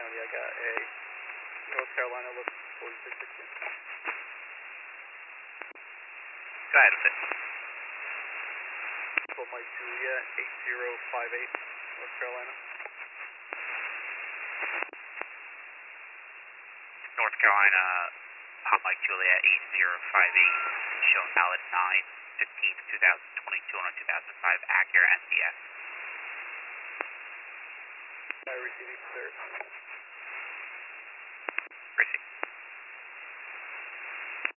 County. I got a North Carolina look 4616. Go ahead with it. Full Mike Juliet 8058, North Carolina. North Carolina, Pop Mike Juliet 8058, showing valid 9/15/2022 on a 2005 Acura NCS. I received, sir.